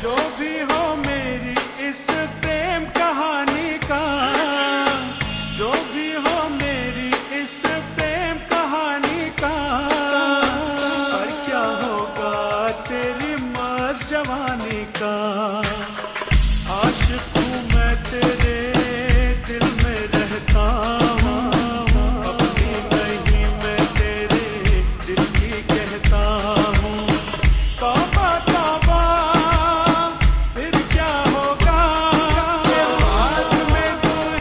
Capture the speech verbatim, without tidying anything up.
जो भी हो मेरी इस प्रेम कहानी का, जो भी हो मेरी इस प्रेम कहानी का, और क्या होगा तेरी मस्त जवानी का। आशिक हूँ मैं तेरे